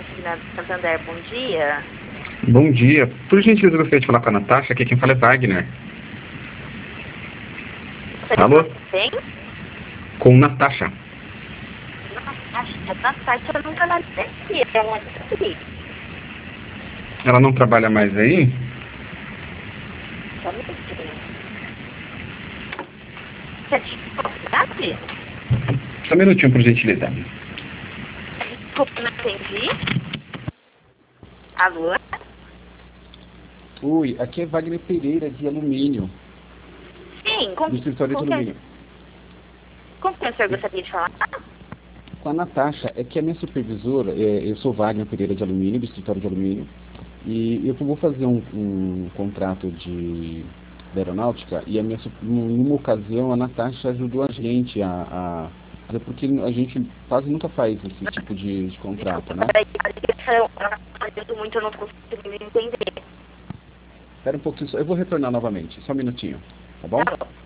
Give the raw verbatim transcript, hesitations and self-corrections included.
consignado de Santander, bom dia. Bom dia. Por gentileza, eu gostaria de falar com a Natasha, aqui quem fala é Wagner. Você Alô? tem? Com Natasha. Natasha, Natasha não trabalha aqui, é uma aqui. Ela não trabalha mais aí? Só um minutinho. Você tinha oportunidade? Só um minutinho, por gentileza. Desculpa, não entendi. Alô? Oi, aqui é Wagner Pereira, de alumínio, Sim, com, do escritório com, de quem, alumínio. com quem o senhor gostaria de falar? Com a Natasha, é que a minha supervisora, é, eu sou Wagner Pereira de alumínio, do escritório de alumínio, e eu vou fazer um, um contrato de, de aeronáutica, e a minha, sup- numa ocasião a Natasha ajudou a gente a, a fazer, porque a gente quase nunca faz esse tipo de, de contrato, né? Peraí, a ligação, ela tá fazendo muito, eu não consigo entender. Espera um pouquinho, só, eu vou retornar novamente, só um minutinho, tá bom? Tá bom.